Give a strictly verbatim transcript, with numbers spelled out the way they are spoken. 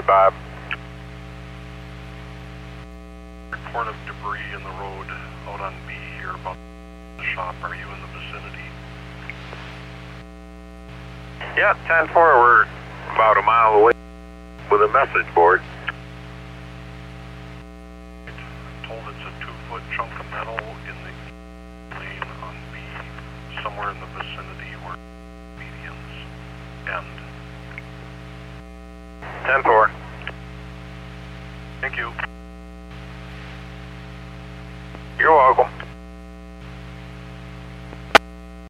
ahead, Bob. Report of debris in the road out on B here about the shop. Are you in the vicinity? Yeah, ten four, we're about a mile away with a message board. I'm told it's a two-foot chunk of metal in the lane on B, somewhere in the vicinity where medians end. ten four. Thank you.